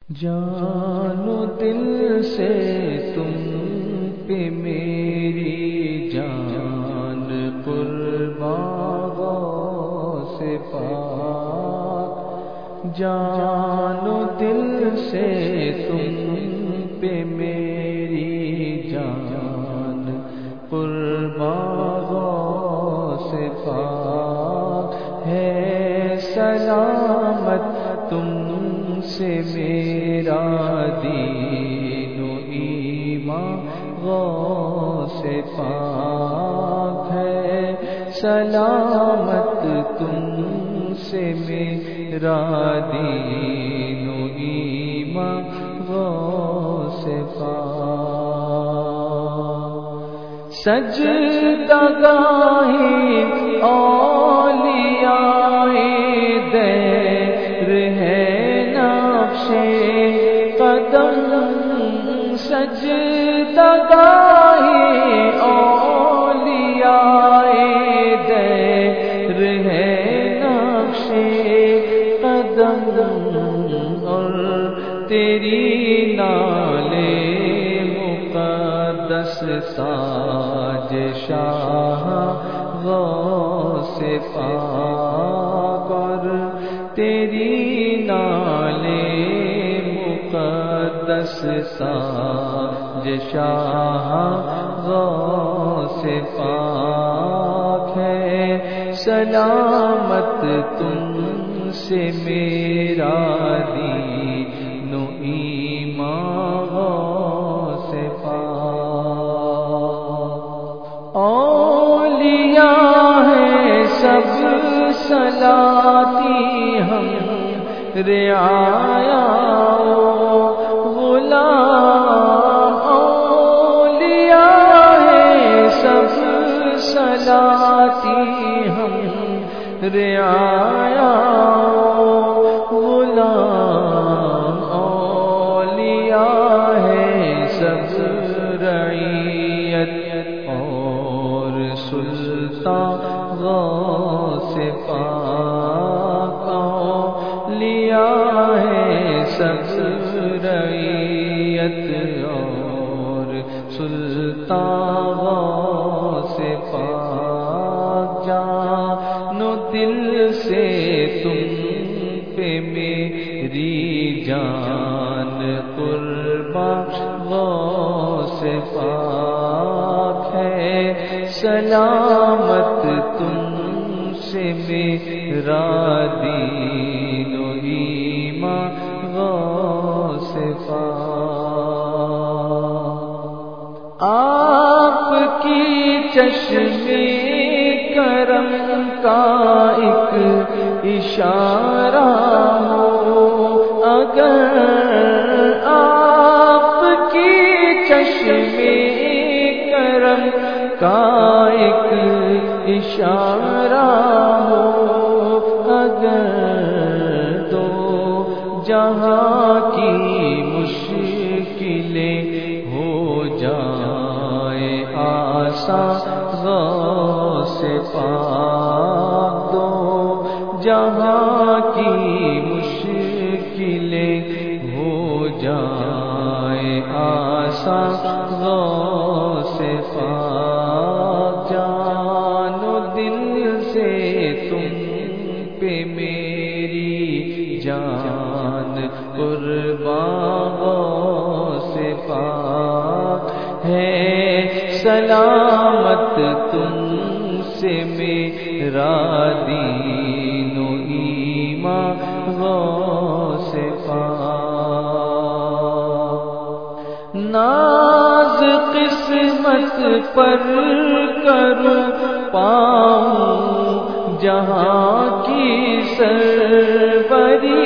جان و دل سے تم پہ میری جان قربان غوث پاک، جان و دل سے تم پہ میری جان قربان غوث پاک ہے، سلامت تم سے میرا دین و ایمان غوث پاک ہے، سلامت تم سے میرا دین و ایمان غوث پاک، سجدہ گاہی اولیاء دیر ہے قدم، سجدہ گاہی اولیاء دیر ہے نقش قدم، اور تیری نالے مقدس تاج شاہ غوث پاک، اور تیری نالے مقدس تاج شاہ غوث پاک ہے، سلامت تم سے میرا دین و ایمان غوث پاک، اولیاء ہیں سب صلاتی ہم رعایا غلام، اولیاء ہیں سب صلاتی ہم رعایا غلام، اولیاء ہیں سب رعیت اور سلطان غوث پاک، اولیاء ہیں سب رعیت اور سلطان غوث پاک، جان و دل سے تم پہ میری جان قربان غوث پاک ہے، سلامت تم سے میرا دین و ایمان غوث پاک، آپ کی چشمے کرم کا ایک اشارہ ہو، اگر آپ کی چشمے کرم کا ایک اشارہ ہو، اگر دو جہاں کی مشکلیں ہو جائے آسان غوث پاک، دو جہاں کی مشکلیں ہو جائے آسان غوث پاک، جان و دل سے تم پہ میری جان قربان غوث پاک ہے، سلامت تم سے میرا دین و ایمان غوث پاک، ناز قسمت پر کروں پاؤں جہاں کی سربری،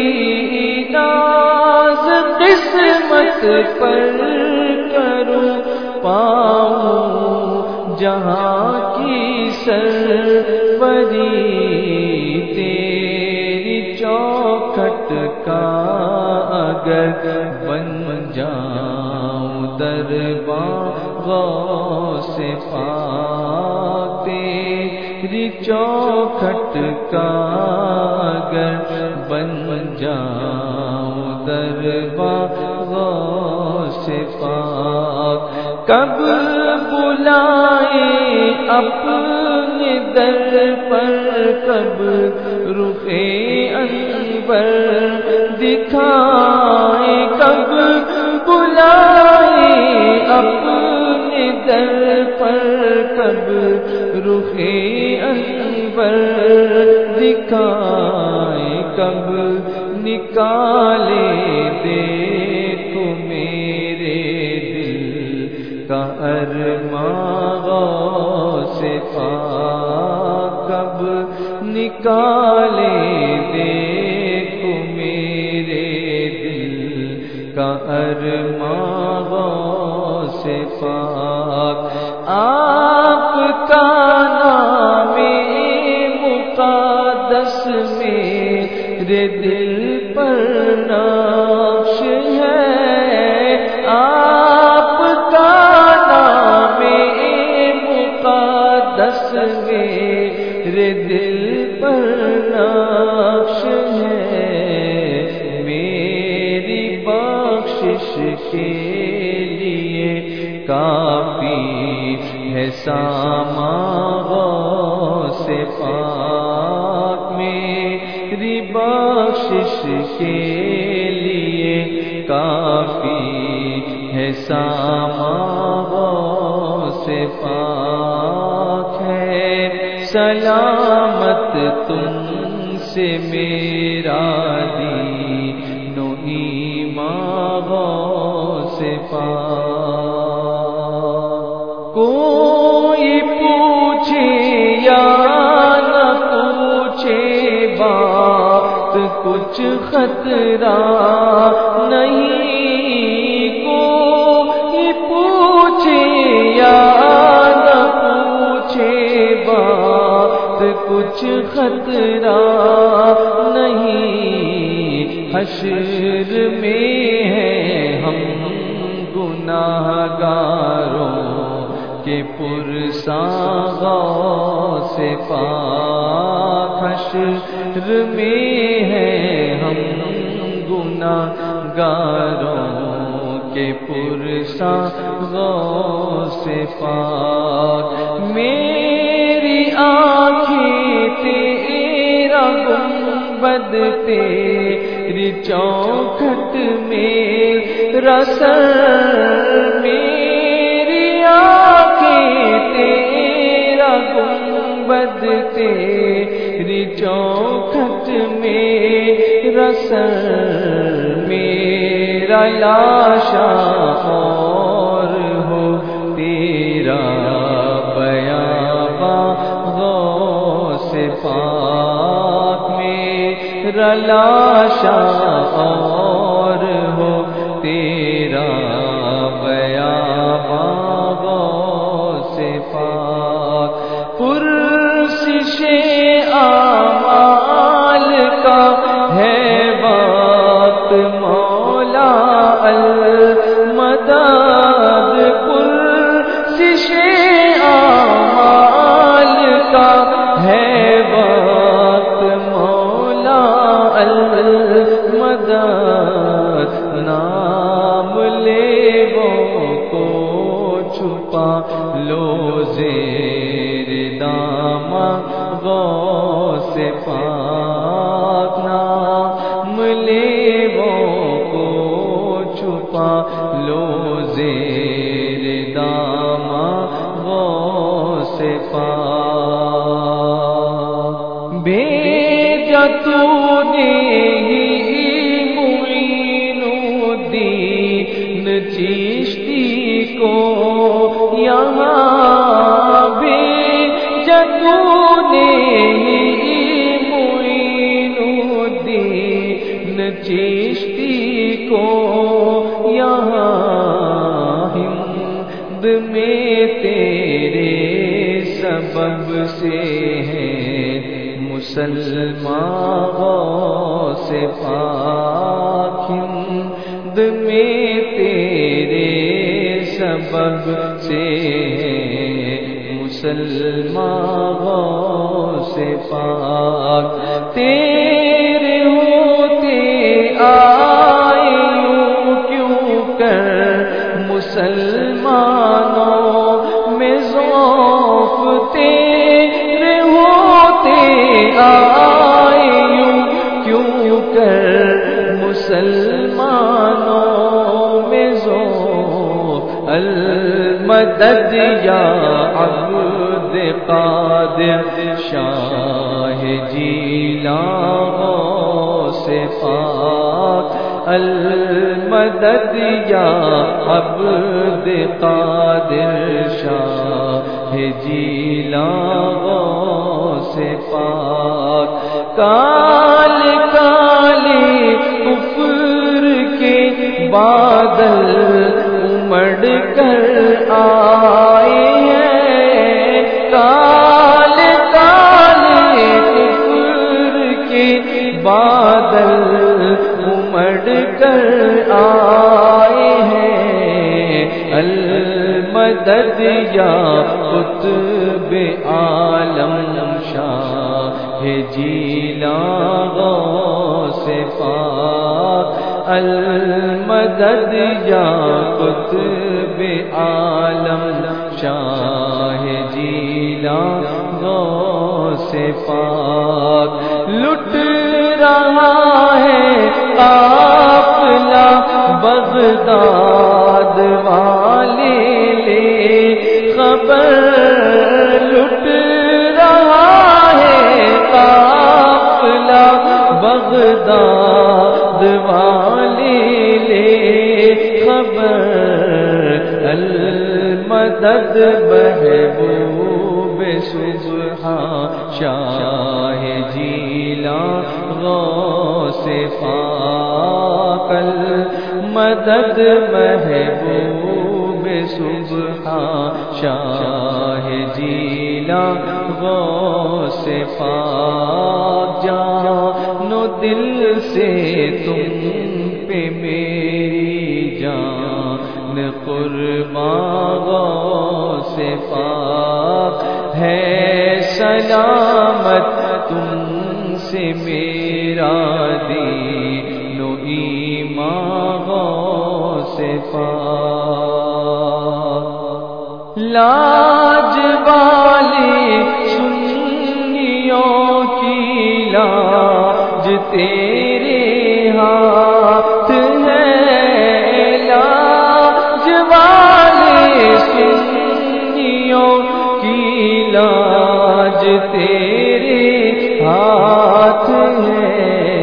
ناز قسمت پر کروں پاؤں جہاں کی سربری، تیری چوکھٹ کا اگر بن جاؤں دربان غوث پاک، تیری چوکھٹ کا اگر بن جاؤں در غوث پاک، کب بلائے اپنے در پر، کب رخ انور دکھائے، کب بلائے اپنے در پر، کب رخ انور دکھائے، کب نکالے دیکھو میرے دل کا ارمان غوث پاک، کب نکالے دیکھو میرے دل کا ارمان غوث پاک، آپ کا نام مقدس میرے دل پر نقش ہے، آپ کا نام مقدس میرے دل پر نقش ہے، میری بخشش کے لیے کافی ہے سامان غوث پاک، میری بخشش کے لیے کافی ہے سامان غوث پاک ہے، سلامت تم سے میرا دین و ایمان غوث پاک، کوئی پوچھے یا نہ پوچھے بات کچھ خطرہ نہیں، کوئی پوچھے یا نہ پوچھے بات کچھ خطرہ نہیں، حشر میں ہیں ہم گناہگاروں کے پرساں غوث پاک، حشر میں ہیں ہم گناہگاروں کے پرساں غوث پاک، میری آنکھیں تیرا گنبد تیری چوکھٹ میرا سر، میری آنکھیں تیرا گنبد تیری چوکھٹ میرا سر، میرا لاشا اور ہو تیرا بیاباں غوث پاک، میرا لاشا اور ہو تیرا بیاباں غوث پاک، پرسش اعمال کا ہے وقت مولا المدد، پرسش اعمال کا ہے وقت مولا المدد، نام لے وہ کو چھپا لو زیر دامن غوث پاک، نام لے وہ کو چھپا لو زیر دامن غوث پاک، بھیجا تو نے ہی معین الدین چشتی کو یہاں، بھیجا تو نے ہی معین الدین چشتی کو یہاں، ہند میں تیرے سبب سے ہیں مسلمان غوث پاک، ہند میں تیرے سبب سے ہیں مسلمان غوث پاک، تیرے ہوتے آئے مسلمانوں میں ذوق المدد یا عبد قادر شاہ جیلان غوث پاک المدد یا عبد قادر شاہ جیلان غوث پاک کال کالے کفر کے بادل امڑ کر آئے ہیں کال کالے کفر کے بادل امڑ کر آئے ہیں المدد یا قطب عالم شاہ جیلان غوث پاک المدد یا قطب عالم شاہ جیلان غوث پاک لٹ رہا ہے قافلہ بغداد والے لے خبر لٹ رہا ہے قافلہ بغداد والے لے خبر المدد محبوب سبحان شاہ جیلان غوث پاک المدد محبوب سبحان شاہ جیلان غوث پاک جان و دل سے تم پہ میری جان قربان غوث پاک ہے سلامت تم سے میرا دین و ایمان غوث پاک لاج والے سنیوں کی لاج تیرے ہاتھ ہے لاج والے سنیوں کی لاج تیرے ہاتھ ہے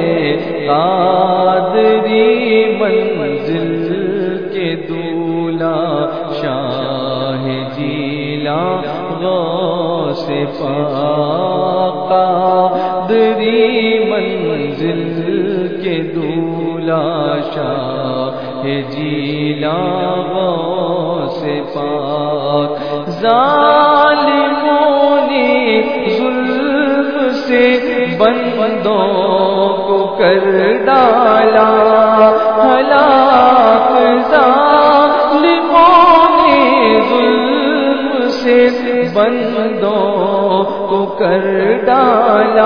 قادری منزل کے دولا شاہ جیلان غوث پاک قادری منزل کے دولا شاہ جیلان غوث پاک ظالموں نے ظلم سے بندوں کو کر ڈالا ہلاک ظالموں نے ظلم سے بندوں کو کر ڈالا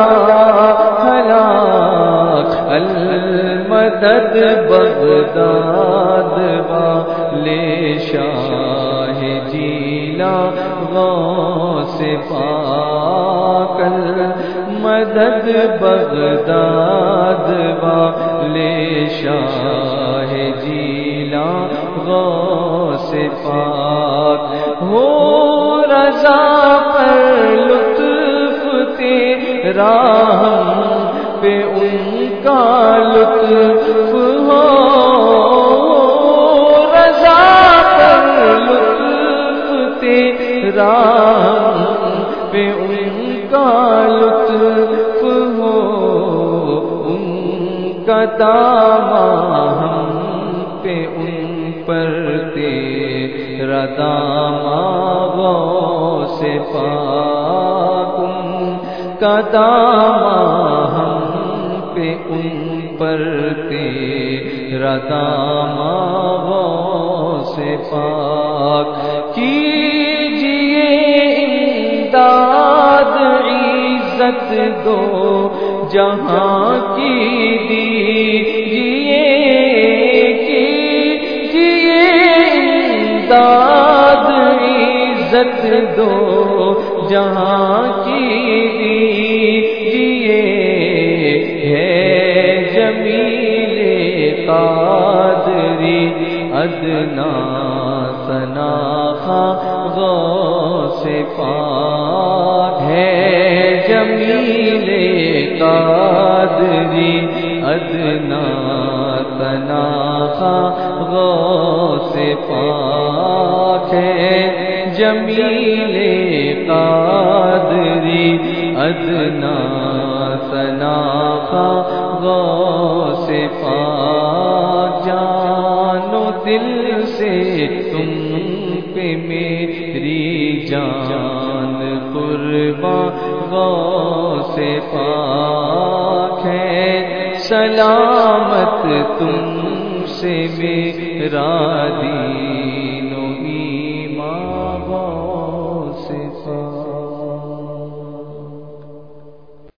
ہلاک المدد بغداد والے شاہ جیلان غوث پاک المدد بغداد والے شاہ جیلان غوث پاک ہو رضا پر لطف تیرا ہم پہ ان کا لطف ہو رضا پر لطف تیرا ہم پہ ان کا لطف ہو ان کا دامن ہم پہ ان پر تیرا دامن غوث پاک ان کا دامن ہم پہ ان پر تیرا دامن غوث پاک کیجئے امداد عزت دو جہاں کی دیجئے کیجئے امداد عزت دو جہاں کی دیجئے ہے جمیل قادری ادنا سناخا غوث پاک ہے جمیل قادری ادنا سناخا غوث پاک ہے جمیل قادری ادنا سناخا غوث پاک جان و دل سے تم پہ میری جان قربان غوث پاک ہے سلامت تم سے میرا دین